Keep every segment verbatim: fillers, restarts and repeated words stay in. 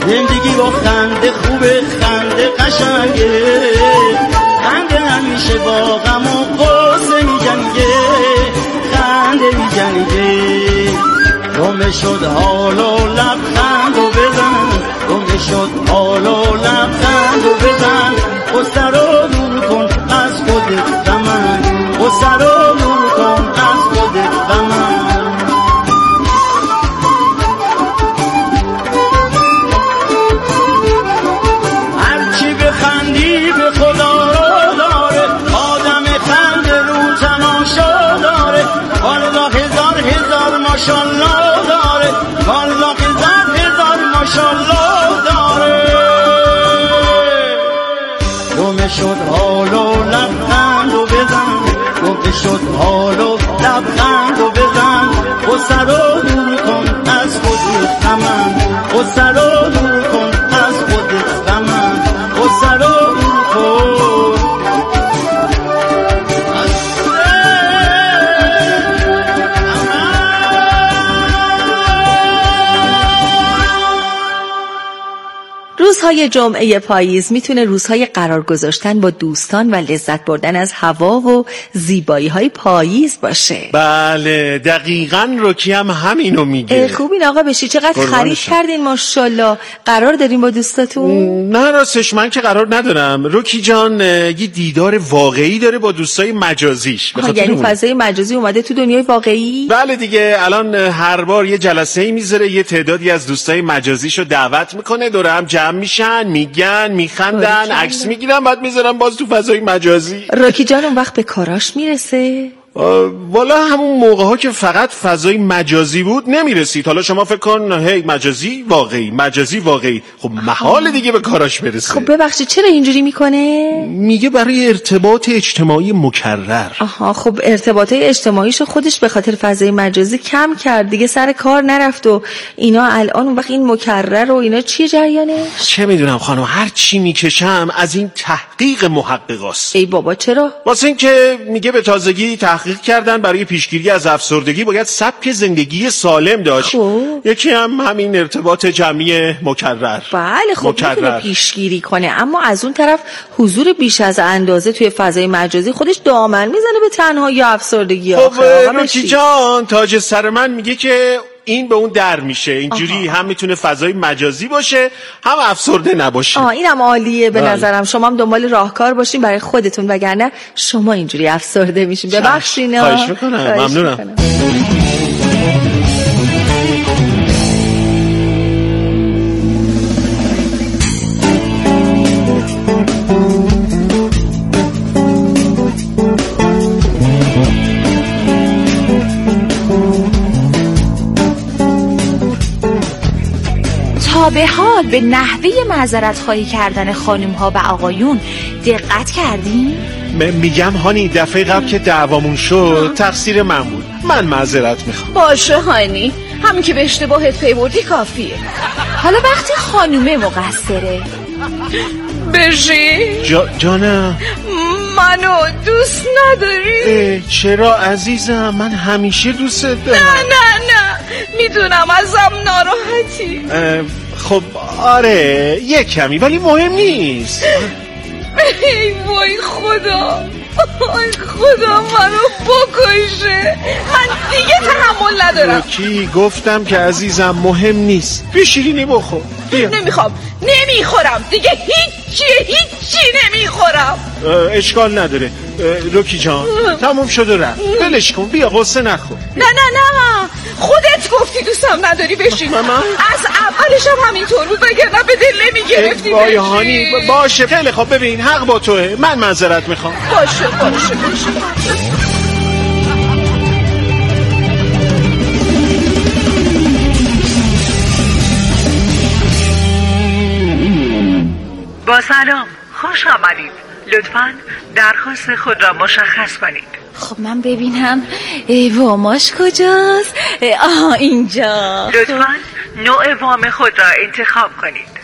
زندگی با خنده خوبه، خنده قشنگه، خنده همیشه با غم و غصه میجنگه، خنده میجنگه. گم شد حال و لبخند و بزن، گم شد حال و لبخند و بزن، غصه رو دور کن از خودت و من، غصه رو دور کن از خودت و من. هرچی بخندی به خدا رو داره، آدم خند رو تماشا داره، والله هزار هزار ماشالله داره، والله هزار هزار ماشالله داره. گم شد حال و لبخند و بزن، گم شد حال و لبخند و بزن، غصه رو دور کن از خودت و من، غصه رو دور کن از خودت و من، غصه رو دور کن. روزهای جمعه پاییز میتونه روزهای قرار گذاشتن با دوستان و لذت بردن از هوا و زیبایی های پاییز باشه. بله دقیقاً روکی هم همینو میگه. خوب این آقا بشی، چقدر خرید کردین ماشاءالله. قرار دارین با دوستاتون؟ نه راستش من که قرار ندارم. روکی جان یه دیدار واقعی داره با دوستای مجازیش. یعنی فضای مجازی اومده تو دنیای واقعی؟ بله دیگه، الان هر بار یه جلسه‌ای میذاره، یه تعدادی از دوستای مجازیشو دعوت میکنه، دور هم جمع میشن، میگن، میخندن، عکس میگیرن، بعد میذارن باز تو فضای مجازی. راکی جان اون وقت به کاراش میرسه؟ والا همون موقع ها که فقط فضای مجازی بود نمیرسید. حالا شما فکر کن هی مجازی واقعی، مجازی واقعی، خب محال دیگه به کاراش برسه. خب ببخشید چرا اینجوری میکنه؟ میگه برای ارتباط اجتماعی مکرر. آها خب ارتباطات اجتماعیشو خودش به خاطر فضای مجازی کم کرد دیگه، سر کار نرفت و اینا. الان اون وقت این مکرر و اینا چیه جریانه؟ چه میدونم خانم، هر چی میکشم از این تحقیق محققاست. ای بابا چرا؟ واسه این که میگه به تازگی تحقیق کردن برای پیشگیری از افسردگی باید سبک زندگی سالم داشت. خوب. یکی هم همین ارتباط جمعی مکرر. بله خب میتونه پیشگیری کنه، اما از اون طرف حضور بیش از اندازه توی فضای مجازی خودش دامن میزنه به تنهایی یا افسردگی. خب روکی جان تاج سر من میگه که این به اون در میشه، اینجوری آها. هم میتونه فضای مجازی باشه هم افسرده نباشه. آه اینم عالیه به نظرم. شما هم دنبال راهکار باشین برای خودتون، وگرنه شما اینجوری افسرده میشین. ببخشید. خواهش میکنم. ممنونم. به حال به نحوه معذرت خواهی کردن خانم ها و آقایون دقت کردین؟ میگم هانی دفعه قبل که دعوامون شد تقصیر من بود، من معذرت میخوام. باشه هانی، همین که به اشتباهت پی بردی کافیه. حالا وقتی خانومه مقصره بشی جا جانم منو دوست نداری؟ چرا عزیزم، من همیشه دوست دارم. نه نه نه میدونم ازم ناراحتی. خب آره یه کمی، ولی مهم نیست. ای وای خدا، ای خدا منو بکشه، من دیگه تحمل ندارم. کی گفتم که عزیزم مهم نیست، بیا شیرینی بخور. بیا. نمیخوام، نمیخورم دیگه، هیچی هیچی نمیخورم. اشکال نداره روکی جان، تموم شد و رفت، بلش کن، بیا غصه نخور. نه نه نه خودت گفتی دوستم نداری بشین. از اولش هم همینطور بود، وگرنه به دل نمیگرفتی بشین. هانی باشه خیلی خوب، ببین حق با توه، من معذرت میخوام. باشه باشه باشه. با سلام، خوش آمدید. لطفاً درخواست خود را مشخص کنید. خب من ببینم واماش کجاست؟ آها اینجا. لطفاً نوع وام خود را انتخاب کنید.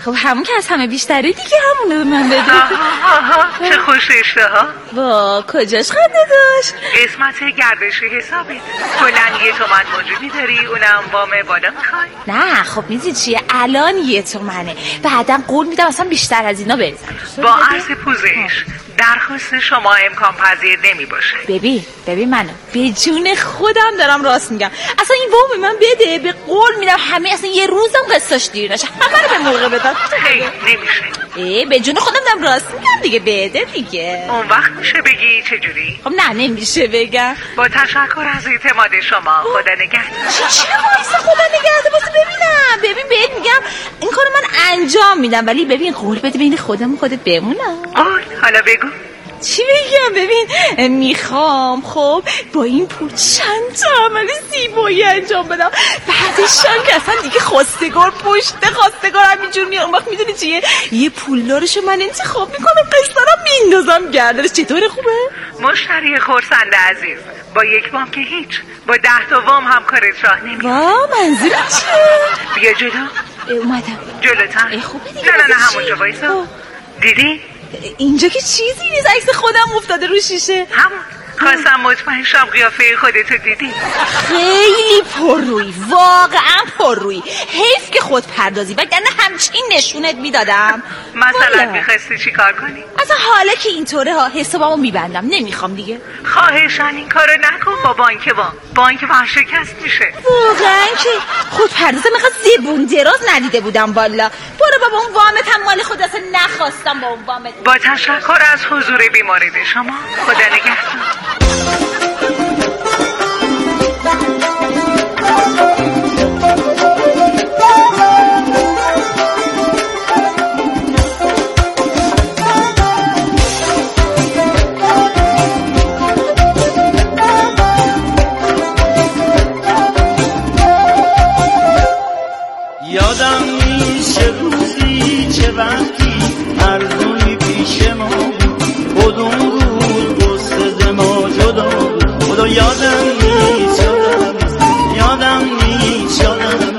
خب همون که از همه بیشتره دیگه همونه به من بده. چه خوش اشتها. با کجاش خنده داشت؟ قسمت گردشی حسابت. کلن یه تومن موجودی داری اونم وام بالا میخوای؟ نه خب میدونی چیه الان یه تومنه بعدا قول میدم اصلا بیشتر از اینا بریزم. با عرض پوزش درخواست شما امکان پذیر نمی باشه. ببین ببین منو به جون خودم دارم راست میگم اصلا این وام من بده به قول میدم همه اصلا یه روزم قسطاش دیر نشه همه رو به موقع بدم. خیلی نمیشه. ای به جون خودم دارم راست میگم دیگه بده دیگه. اون وقت میشه بگی چجوری؟ خب نه نمیشه بگم. با تشکر از اعتماد شما خدا نگهدار. چی چی وایسا خدا نگهدار واسه ببینم ببین بهت میگم این کارو من انجام میدم ولی ببین قول بده بین خودم خودت بمونم. قول حالا بگو. چی بگم ببین میخوام خب با این پول چند تا عمل زیبایی انجام بدم بعدشم که اصلا دیگه خواستگار پشت خواستگار همینجور میاد اون وقت میدونی چیه یه پولدارشو من انتخاب میکنم قسطارم میندازم گردنش. چطوره خوبه؟ مشتری خرسنده عزیز با یک وام که هیچ با ده تا وام هم کارت راه نمیاد. وا منظور چیه؟ بیا جلو. اومدم جلوتر. خوبه دیگه. نه نه نه همونجا وایسا. دیدی؟ اینجا که چیزی نیست عکس خودم افتاده رو شیشه. همون خواستم مطمئن شم قیافه خودتو دیدی. خیلی پررویی واقعا پررویی حیف که خود پردازی وگرنه همچین نشونت میدادم. مثلا میخواستی چی کار کنی؟ اصلا حالا که اینطوره ها حسابمو میبندم نمیخوام دیگه. خواهشان این کارو نکن با بانک وام بانک ورشکست میشه. واقعا که خود پردازه میخواد زبون دراز ندیده بودم والا. برو بابا اون وامت هم مال خود اصلا نخواستم با اون وامت. با تشکر از حضور بیمارد شما خدا نگهدار. یادم نیست چه روزی چه وقتی ارزونی پیش ما بود کدوم روز قصد ما جدا بود خدا یادم نیست یادم یادم نیست یادم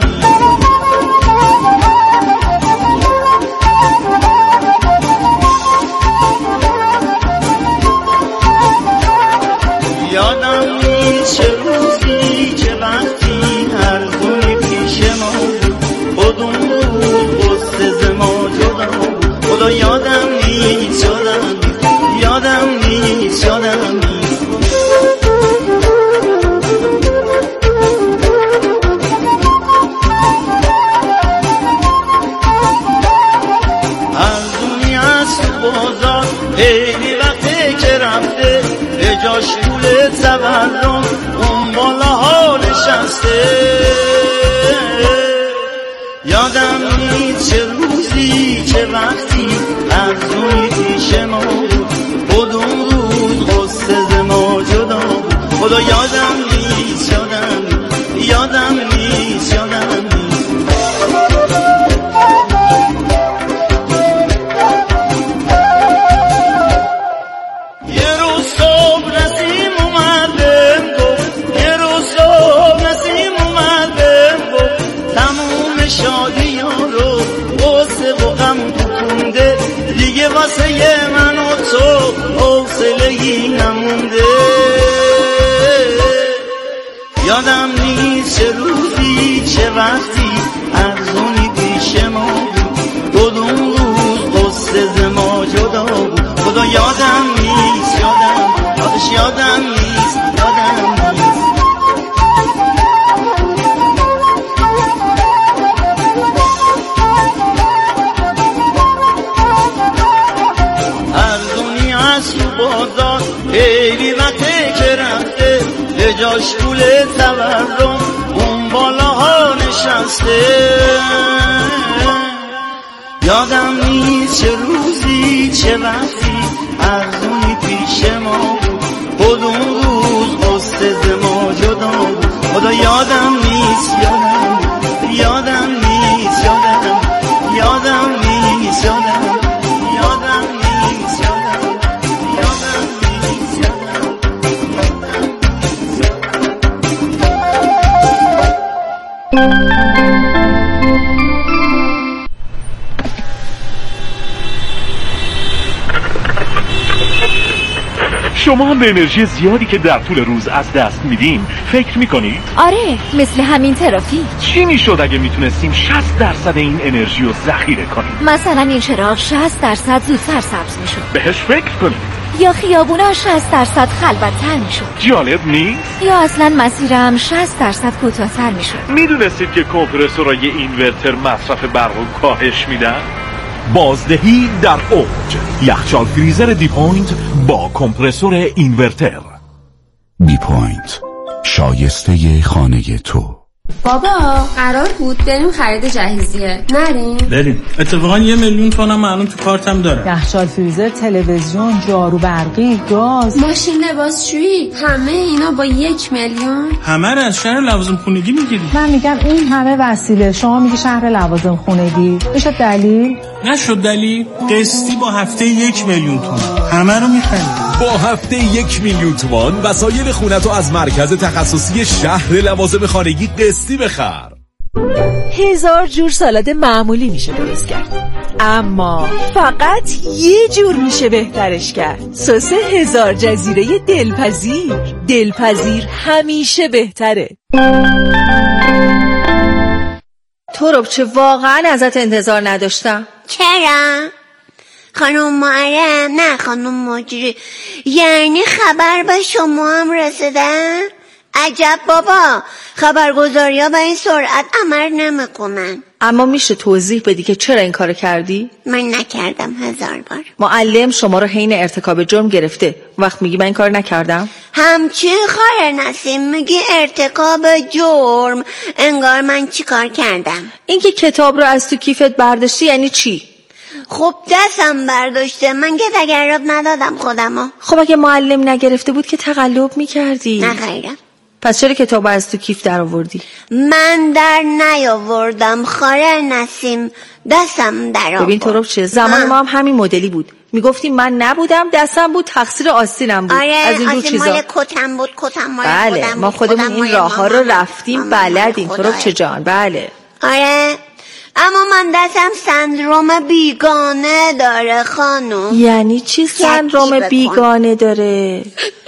یادم نیست چه روزی چه وقتی ارزونی پیش ما کدوم روز قصد ما جدا بود خدا یادم نیست یادم یادم نیست یادم نیست. از دنیا از تو بازار خیلی وقته که رفته به جاش پول تورم اون بالا ها نشسته. یادم نیست چه روزی چه وقتی ارزونی پیش ما بود کدوم روز قصد ما جدا بود خدا یادم نیست یادم یادم نیست یادم نیست. یه روز صبح نسیم اومد بهم گفت یه روز صبح نسیم اومد بهم گفت تموم شادی ها رو قصه و غم بکنده دیگه واسه من و تو حوصله‌ای نمونده. یادم نیست چه روزی چه وقتی ارزونی پیش ما بود کدوم روز قصد ما جدا بود خدا یادم نیست یادم یادش یادم نیست یادم نیست. ارزونی از تو بازار خیلی وقته که رفته به جاش پول تورم اون بالاها نشسته. یادم نیست چه روزی چه وقتی ارزونی پیش ما بود کدوم روز قصد ما جدا بود خدا یادم نیست یادم یادم نیست یادم یادم نیست یادم یادم نیست یادم یادم نیست یادم. شما هم به انرژی زیادی که در طول روز از دست میدین فکر میکنید؟ آره، مثل همین ترافیک. چی میشد اگه میتونستیم شصت درصد این انرژی رو ذخیره کنیم؟ مثلا این چراغ شصت درصد زودتر سبز میشد. بهش فکر کنید. یا خیابونا شصت درصد خلوت‌تر میشد. جالب نیست؟ یا اصلا مسیرم شصت درصد کوتاه‌تر میشد. میدونستید که کمپرسورای اینورتر مصرف برق رو کاهش میدن؟ بازدهی در اوج. یخچال فریزر دی پوینت با کمپرسور اینورتر. دی پوینت، شایسته خانه تو. بابا قرار بود بریم خرید جهیزیه، نریم؟ بریم. اتفاقا یه میلیون تومنم الان تو کارتم داره. یخچال فریزر، تلویزیون، جارو برقی، گاز، ماشین لباسشویی، همه اینا با یک میلیون؟ همه رو از شهر لوازم خونگی میگیری. من میگم این همه وسیله، شما میگی شهر لوازم خونگی. میشه دلیل؟ نشد دلیل. قسطی با هفته یک میلیون تومان همه رو میخریم. با هفته یک میلیون تومان وسایل خونتو از مرکز تخصصی شهر لوازم خانگی قسطی بخر. هزار جور سالاد معمولی میشه درست کرد، اما فقط یه جور میشه بهترش کرد. سس هزار جزیره دلپذیر. دلپذیر همیشه بهتره. تورب چه واقعا ازت انتظار نداشتم. چرا؟ خانم معرم، نه خانم مجری، یعنی خبر به شما هم رسیدن؟ عجب بابا، خبرگزاری ها به این سرعت عمل نمی کنن. اما میشه توضیح بدی که چرا این کار کردی؟ من نکردم هزار بار. معلم شما رو حین ارتکاب جرم گرفته، وقت میگی من این کار نکردم؟ همچین خاره نسیم میگی ارتکاب جرم، انگار من چی کار کردم. اینکه کتاب رو از تو کیفت برداشتی یعنی چی؟ خب دستم برداشته، من که تقلب ندادم خودمو. خب اگه معلم نگرفته بود که تقلب میکردی. نه خیرم. پس چرا کتاب از تو کیف در آوردی؟ من در نیاوردم خاره نسیم، دستم در آورد. ببین تورب چه زمان ما هم همین مدلی بود، میگفتی من نبودم، دستم بود، تقصیر آستینم بود. آره، از این جور چیزا. مال کتم بود، کتم مال بله، خودم ما خودمون این راه ها رو رفتیم، بلدیم تورب چه جان. بله آره، اما من دستم سندروم بیگانه داره خانم. یعنی چی سندروم بیگانه داره؟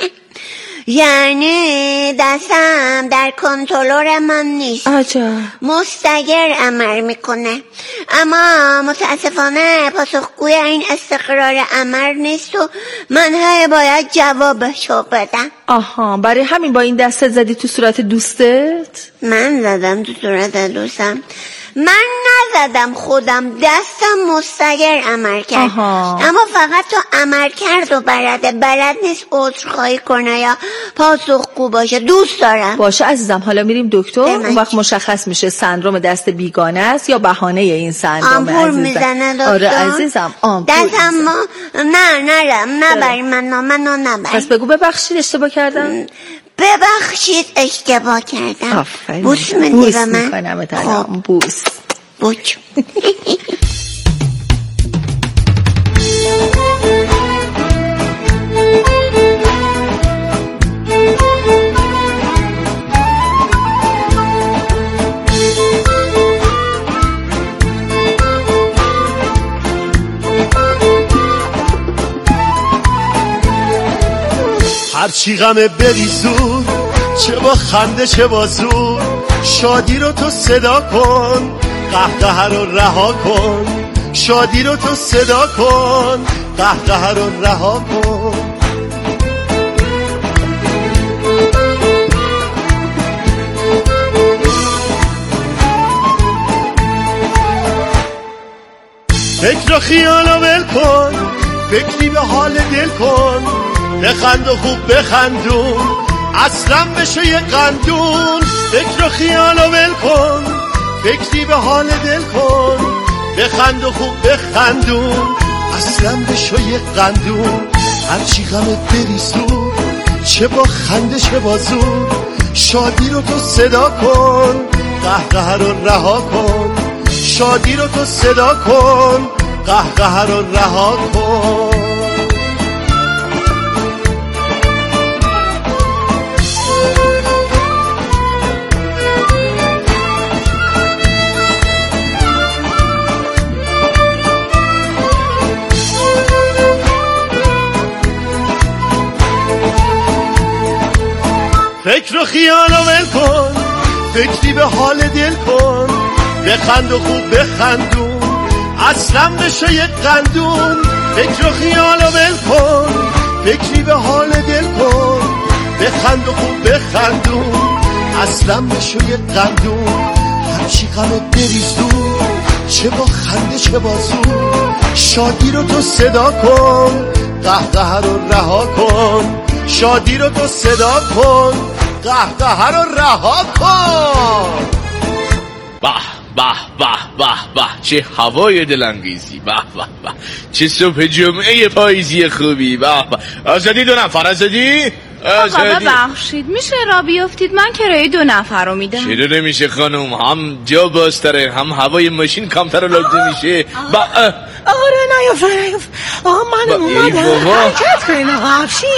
یعنی دستم در کنترل من نیست. عجب. مستقر عمل میکنه، اما متاسفانه پاسخگوی این استقرار عمل نیست و من هی باید جوابشو بدم. آها، برای همین با این دستت زدی تو صورت دوستت؟ من زدم تو صورت دوستم؟ من نزدم، خودم دستم مستقر عمل کرد. آها. اما فقط تو عمل کرد و بلده، بلد نیست عذرخواهی کنه یا پاسخگو باشه. دوست دارم. باشه عزیزم، حالا میریم دکتر، اون وقت مشخص میشه سندروم دست بیگانه است یا بهانه این سندروم. آمپول میزنه دکتر؟ آره عزیزم، آمپول دستم ما... نه نرم، نبری منو منو نبری. پس بگو ببخشید اشتباه کردم. ببخشید اشتباه کردم. آفرین. بوس میدی بوس به من؟ میکنم اتنام بوس بوچ. هرچی غمه بری زود، چه با خنده چه با زور، شادی رو تو صدا کن، قهقه رو رها کن. شادی رو تو صدا کن، قهقه رو رها کن. فکر و خیال و ول کن، فکری به حال دل کن، بخند و خوب بخندون، اصلا بشه یه قندون. فکر و خیال و ول کن، فکری به حال دل کن، بخند و خوب بخندون، اصلا بشه یه قندون. هرچی غمت بری زود، چه با خنده چه با زور، شادی رو تو صدا کن، قهقه رو رها کن. شادی رو تو صدا کن، قهقه رو رها کن. فکر و خیال و ول کن، فکری به حال دل کن، بخند و خوب بخندون، اصلا بشو یک قندون. فکر و خیال و ول کن، فکری به حال دل کن، بخند و خوب بخندون، اصلا بشو یک قندون. هرچی غمت بریز دور، چه با خنده چه با زور، شادی رو تو صدا کن، قهقه رو رها کن. شادی رو تو صدا کن، قهقه رو رها کن. به به به به به، چه هوای دلانگیزی، به به به، چه صبح جمعه پاییزی خوبی، به به. آزادی دو نفر، آزادی آقا ببخشید میشه را بیافتید؟ من کرایه دو نفر رو میدم. چرا نمیشه خانم؟ هم جا بازتره، هم هوای ماشین کمتر رو لازم میشه. با آقا را نیافت نیافت آقا منم اومدم حرکت کنین آقا افشین.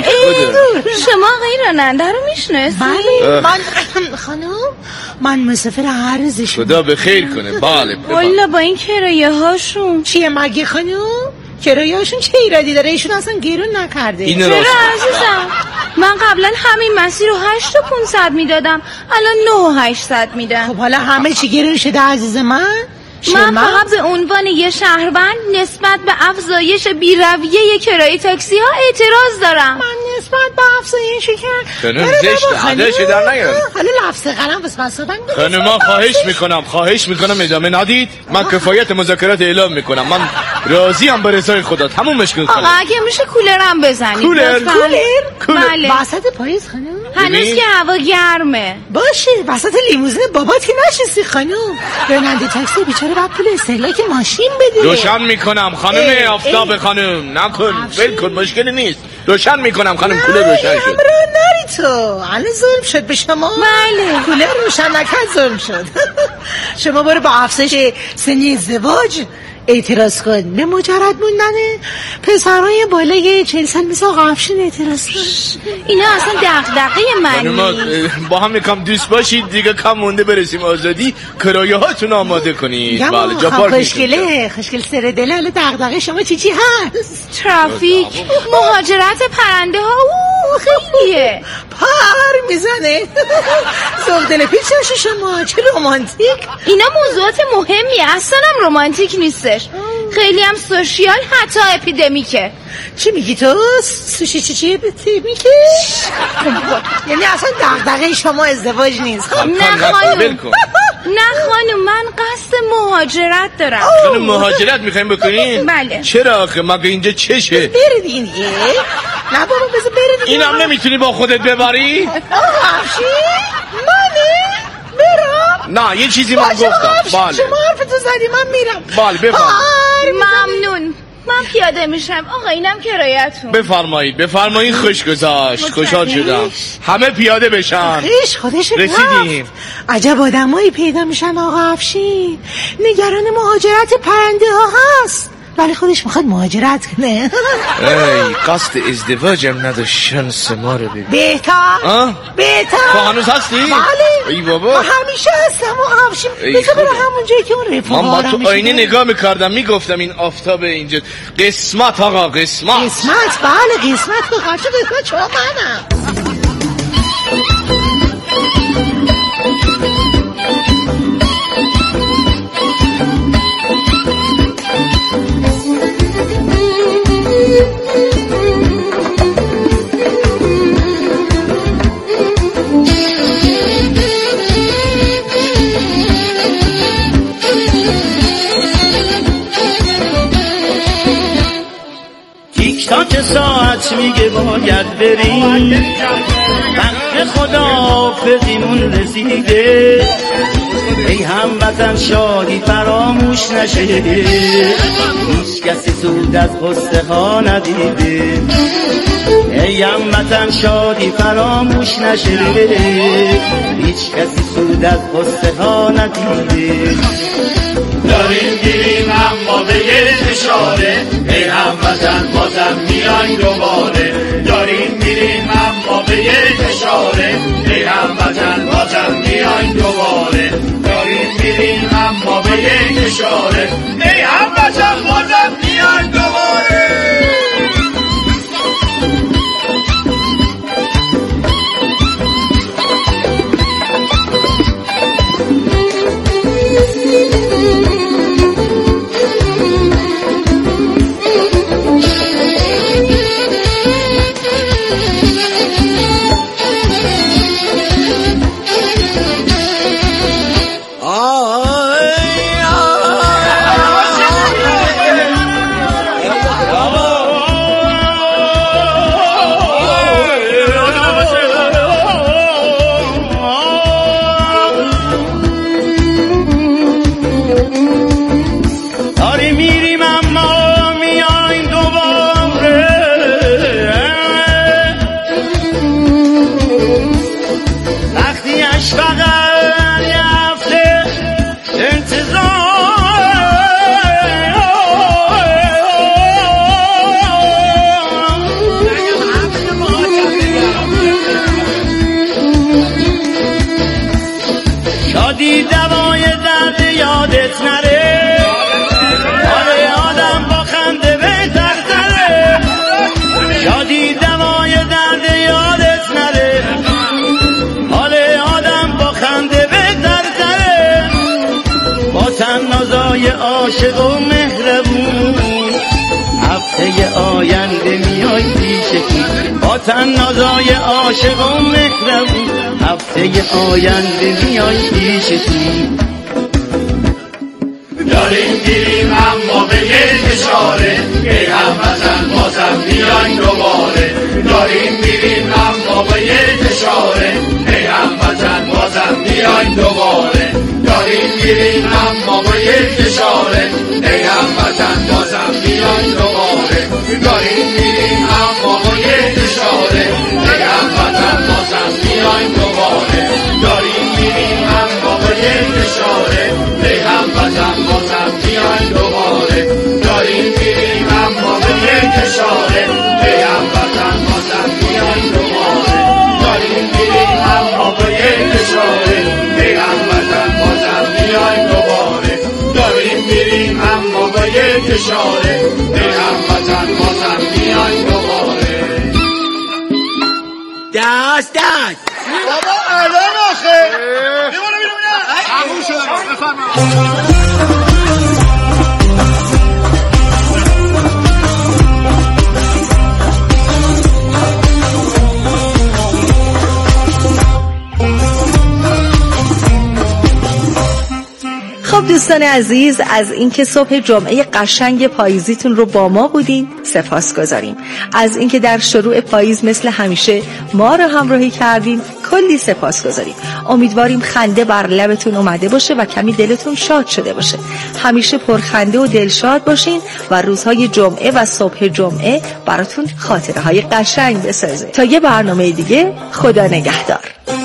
شما آقای راننده رو میشناسی؟ بله من خانم من مسافر هر روزی شما. خدا به خیر کنه. بله والا با این کرایه هاشون چیه مگه خانم؟ کرایه هاشون چه ایرادی داره؟ ایشون اصلا گیرون نکرده. چرا عزیزم؟ من قبلا همین مسیر رو هشت و پونصد میدادم، الان نه و هشتصد میدم. خب حالا همه چی گرون شده عزیز من؟ من فقط به عنوان یه شهروند نسبت به افزایش بی‌رویه کرایه تاکسی ها اعتراض دارم. من نسبت به افزایش که خانم زشته، عدش در نیارم. حالا لفظ قلم بس بس صحبت خانم ما خواهش میکنم خواهش میکنم ادامه ندید. من کفایت مذاکرات اعلام میکنم. من راضیم به رضای خدا. تموم مشکل خانم. آقا اگه میشه کولرم بزنید. کولر کولر بله. وسط پاییز خانم؟ هنوز که هوا گرمه. باشه وسط لیموزین باباتی نشستی خانم. راننده تاکسی بیچاره بعد پول استهلاک ماشین بده. روشن میکنم خانم آفتاب خانم، نکن ول کن، مشکلی نیست. روشن میکنم خانم، کولر روشن شد. نری تو الان ظلم شد به شما. بله کولر روشن نکرد ظلم شد. شما برو با افزایش سن ازدواج اعتراض کن، به مجرد موندن پسرای بالای چهل سال مثل آقا افشین اعتراض کن. اینا اصلا دغدغه من نیست. با هم یکم دوست باشید دیگه، کم مونده برسیم آزادی. کرایه هاتون آماده کنید. بله جا پارک خوشگله خوشگل سر دل. حالا دغدغه شما چی چی هست؟ ترافیک، مهاجرت پرنده ها، اوه خیلیه پر میزنه. ذوق دل پیش باشه شما، چه رمانتیک. اینا موضوعات مهمی، اصلا هم رمانتیک نیستش، خیلی هم سوشیال، حتی اپیدمیکه. چی میگی تو؟ سوشی چی چی اپیدمیکه؟ یعنی اصلا دغدغه شما ازدواج نیست. نه خانم نه خانم من قصد مهاجرت دارم. خانم مهاجرت میخوایم بکنین؟ بله. چرا آخه مگه اینجا چشه؟ برید این یه نه بابا بذار برید. اینم نمیتونی با خودت ببری؟ آقا افشین منه برم؟ نه یه چیزی من گفتم. بله شما حرفتو زدی من میرم. بله بفرم. ممنون من پیاده میشم. آقا اینم کرایتون. بفرمایید بفرمایید. خوش گذاشت، خوشحال شدم. همه پیاده بشن. خیش خودش رسیدیم. عجب آدمایی پیدا میشن آقا افشین. نگران مهاجرت پرنده ها هست ولی خودش میخواد مهاجرت کنه. ای قصد ازدواجم نداشت، شانس ما رو ببین. بهتر بهتر. تو هنوز هستی؟ بله ای بابا من همیشه هستم آقا افشین. بذار برو همون جایی که اون رفاقا من با تو آینه نگاه میکردم میگفتم این آفتاب اینجا قسمت آقا قسمت قسمت. بله قسمت که خرچه قسمت شما منم. تاک ساعت میگه باید بریم، وقت خداحافظیمون رسیده. ای هموطن شادی فراموش نشه، هیچ کسی سود از قصه ها ندیده. ای هموطن شادی فراموش نشه، هیچ کسی سود از قصه ها ندیده. داریم گیریم اما به یه اشاره، ای هموطن بازم میای دوباره. داریم میریم اما به یه اشاره، ای هموطن بازم میای دوباره. داریم میریم اما به یه اشاره، ای هموطن بازم میای دوباره. نازای عاشق و مهربون هفته آینده میای پیشتون با تنازای عاشق و مهربون هفته آینده میای پیشتون داریم گیریم اما به یک اشاره ای هموطن بازم بیاین دوباره داریم میریم اما به یک اشاره ای هموطن بازم بیاین دوباره داریم میریم اما به یک اشاره ای هموطن بازم بیاین دوباره داریم میریم اما به یک اشاره ای هموطن بازم بیاین دوباره داریم میریم اما به یک اشاره ای هموطن بازم بیاین دوباره داریم میریم اما به یک اشاره ای هموطن بازم بیاین دوباره داریم میریم اما به یک اشاره ای هموطن بازم بیاین دوباره داریم میریم اما به یک اشاره ای هموطن بازم بیاین دوباره دست دست بابا الان آخه بیمونه بیرونه همون شده بفرما خب دوستان عزیز، از اینکه صبح جمعه قشنگ پاییزیتون رو با ما بودین سپاس گذاریم. از اینکه در شروع پاییز مثل همیشه ما رو همراهی کردین کلی سپاس گذاریم. امیدواریم خنده بر لبتون اومده باشه و کمی دلتون شاد شده باشه. همیشه پرخنده و دلشاد باشین و روزهای جمعه و صبح جمعه براتون خاطره های قشنگ بسازه. تا یه برنامه دیگه، خدا نگهدار.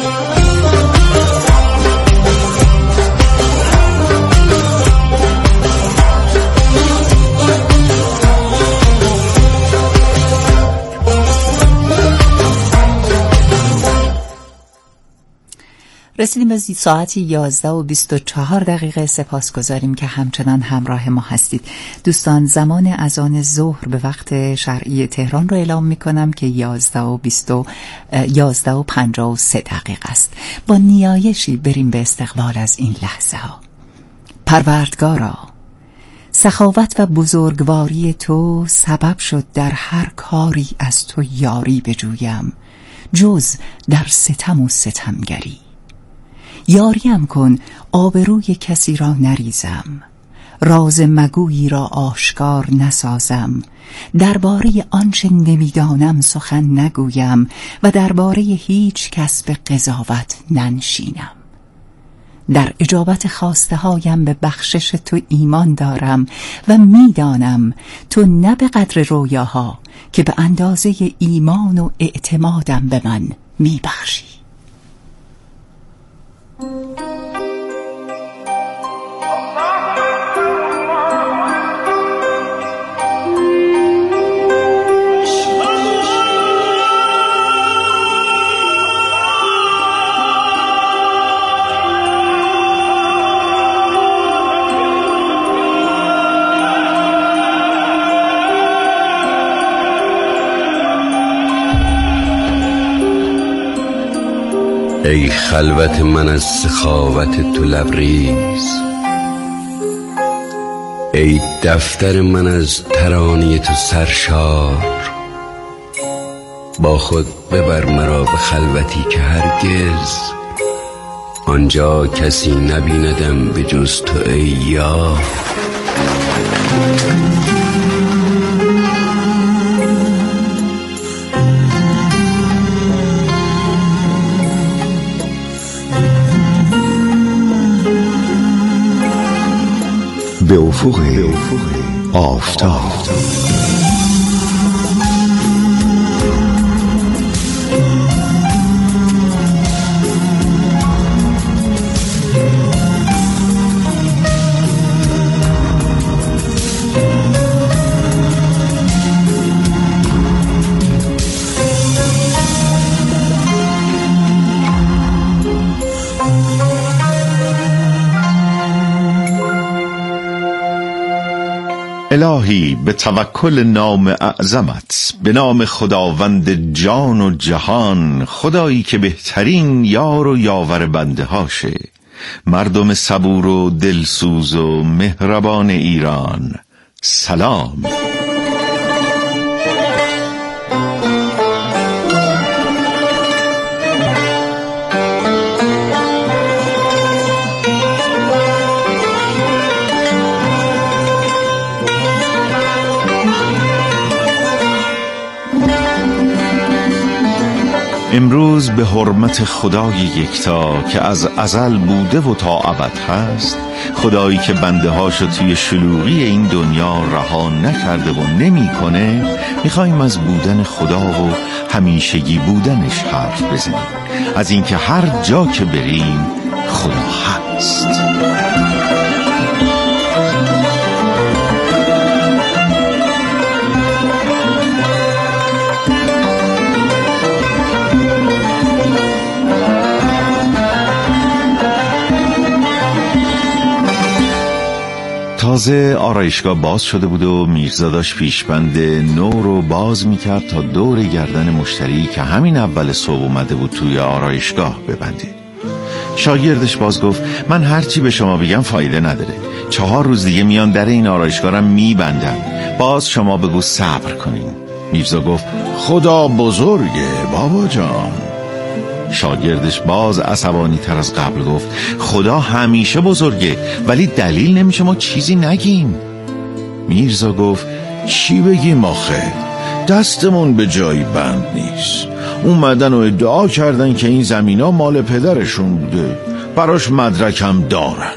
رسیدیم به ساعت یازده و بیست و چهار دقیقه. سپاس گذاریم که همچنان همراه ما هستید. دوستان، زمان اذان ظهر به وقت شرعی تهران رو اعلام می کنم که یازده و بیست و یازده و پنجاه و سه دقیقه است. با نیایشی بریم به استقبال از این لحظه ها. پروردگارا، سخاوت و بزرگواری تو سبب شد در هر کاری از تو یاری بجویم جز در ستم و ستمگری. یاریم کن آبروی کسی را نریزم، راز مگویی را آشکار نسازم، درباره آنچه نمیدانم سخن نگویم و درباره هیچ کس به قضاوت ننشینم. در اجابت خواسته هایم به بخشش تو ایمان دارم و میدانم تو نه به قدر رویاها که به اندازه ایمان و اعتمادم به من میبخشی. ای خلوت من از سخاوت تو لبریز، ای دفتر من از ترانه تو سرشار، با خود ببر مرا به خلوتی که هرگز آنجا کسی نبیندم به جز تو ای یار. به افق آفتاب الهی به توکل نام اعظمت، به نام خداوند جان و جهان، خدایی که بهترین یار و یاور بنده هاشه، مردم صبور و دلسوز و مهربان ایران، سلام. امروز به حرمت خدای یکتا که از ازل بوده و تا ابد هست، خدایی که بنده هاشو توی شلوغی این دنیا رها نکرده و نمی کنه، میخواییم از بودن خدا و همیشگی بودنش حرف بزنیم، از اینکه هر جا که بریم خدا هست. تازه آرایشگاه باز شده بود و میرزا داشت پیشبند نو رو باز میکرد تا دور گردن مشتری که همین اول صبح اومده بود توی آرایشگاه ببنده. شاگردش باز گفت من هرچی به شما بگم فایده نداره، چهار روز دیگه میان در این آرایشگاه رو میبندن، باز شما بگو صبر کنین. میرزا گفت خدا بزرگه بابا جان. شاگردش باز عصبانی تر از قبل گفت خدا همیشه بزرگه، ولی دلیل نمیشه ما چیزی نگیم. میرزا گفت چی بگیم آخه؟ دستمون به جایی بند نیست. اومدن و ادعا کردن که این زمینا مال پدرشون بوده، براش مدرکم دارن.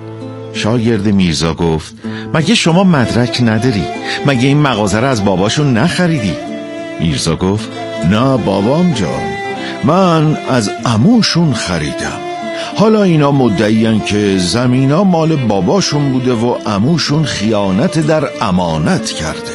شاگرد میرزا گفت مگه شما مدرک نداری؟ مگه این مغازه رو از باباشون نخریدی؟ میرزا گفت نه بابام جان، من از عموشون خریدم. حالا اینا مدعیان که زمینا مال باباشون بوده و عموشون خیانت در امانت کرده.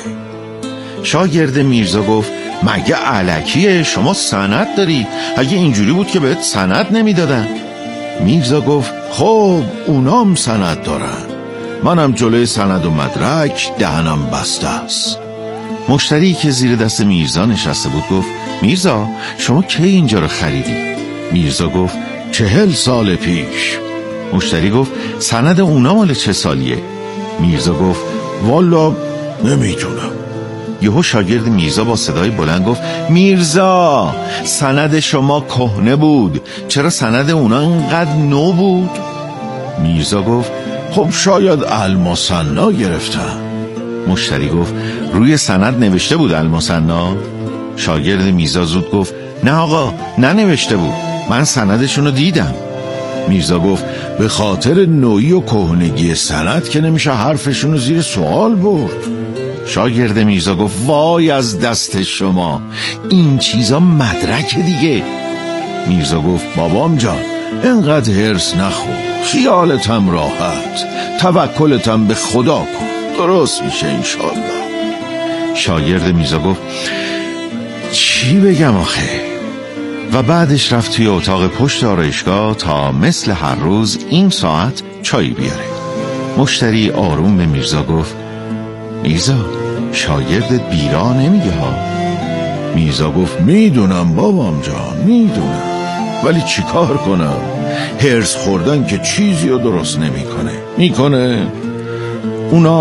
شاگرد میرزا گفت مگه الکیه؟ شما سند داری؟ اگه اینجوری بود که بهت سند نمیدادن. میرزا گفت خب اونام سند دارن، منم جلوی سند و مدرک دهنم بسته است. مشتری که زیر دست میرزا نشسته بود گفت میرزا شما کی اینجا رو خریدی؟ میرزا گفت چهل سال پیش. مشتری گفت سند اونا مال چه سالیه؟ میرزا گفت والا نمیدونم. یهو شاگرد میرزا با صدای بلند گفت میرزا سند شما کهنه بود، چرا سند اونا اینقدر نو بود؟ میرزا گفت خب شاید المثنا گرفتن. مشتری گفت روی سند نوشته بود المثنا؟ شاگرد میرزا زود گفت نه آقا ننوشته بود، من سندشونو دیدم. میرزا گفت به خاطر نوعی و کهنگی سند که نمیشه حرفشونو زیر سوال برد. شاگرد میرزا گفت وای از دست شما، این چیزا مدرک دیگه. میرزا گفت بابام جان انقدر هرس نخور، خیالتم راحت، توکلتم به خدا کن، درست میشه انشالله. شاگرد میرزا گفت چی بگم آخه؟ و بعدش رفت توی اتاق پشت آرایشگاه تا مثل هر روز این ساعت چای بیاره. مشتری آروم به میرزا گفت میرزا شاگردت بیرا نمیگه ها. میرزا گفت میدونم بابام جان میدونم، ولی چی کار کنم؟ هرس خوردن که چیزی رو درست نمیکنه. میکنه اونا